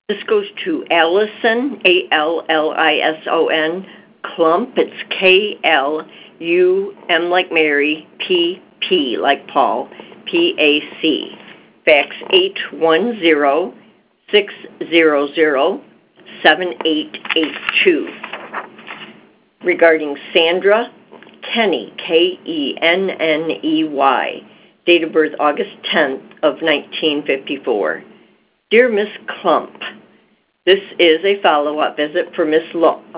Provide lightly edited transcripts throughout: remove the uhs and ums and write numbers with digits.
This goes to Allison, Allison, Klump. It's KLUM like Mary, PP like Paul, PAC. Fax 810-600-7882. Regarding Sandra Kenney, Kenney. Date of birth August 10th of 1954. Dear Miss Klump, this is a follow-up visit for Miss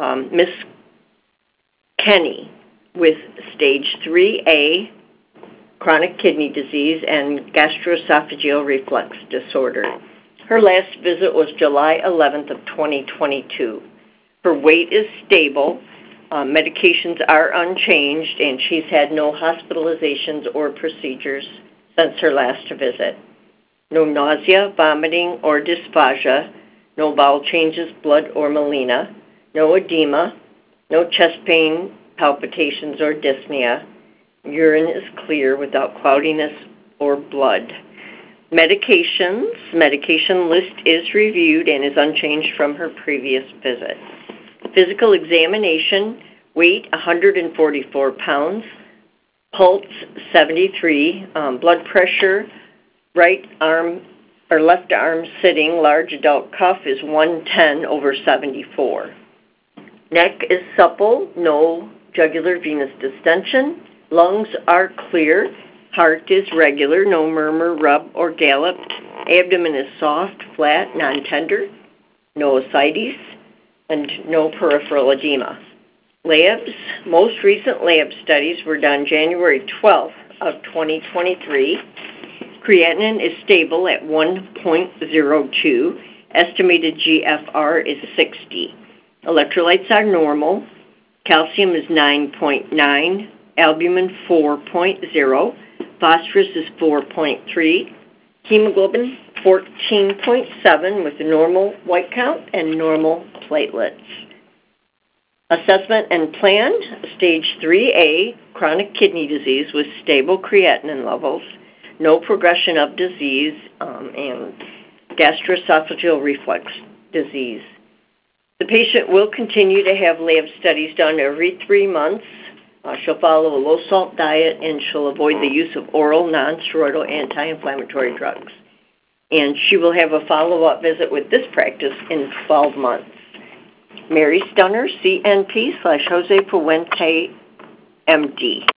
Kenney with stage 3A chronic kidney disease and gastroesophageal reflux disorder. Her last visit was July 11th of 2022. Her weight is stable, medications are unchanged, and she's had no hospitalizations or procedures since her last visit. No nausea, vomiting, or dysphagia, no bowel changes, blood, or melena, no edema, no chest pain, palpitations, or dyspnea. Urine is clear without cloudiness or blood. Medication list is reviewed and is unchanged from her previous visit. Physical examination, weight 144 pounds, pulse 73, blood pressure, right arm or left arm sitting, large adult cuff is 110/74. Neck is supple, no jugular venous distension. Lungs are clear. Heart is regular, no murmur, rub, or gallop. Abdomen is soft, flat, non-tender. No ascites, and no peripheral edema. Labs, most recent lab studies were done January 12th of 2023. Creatinine is stable at 1.02. Estimated GFR is 60. Electrolytes are normal. Calcium is 9.9. Albumin 4.0. Phosphorus is 4.3. Hemoglobin 14.7 with a normal white count and normal platelets. Assessment and plan, stage 3A, chronic kidney disease with stable creatinine levels, no progression of disease, and gastroesophageal reflux disease. The patient will continue to have lab studies done every 3 months. She'll follow a low-salt diet, and she'll avoid the use of oral non-steroidal anti-inflammatory drugs. And she will have a follow-up visit with this practice in 12 months. Mary Stunner, CNP /Jose Puente, MD.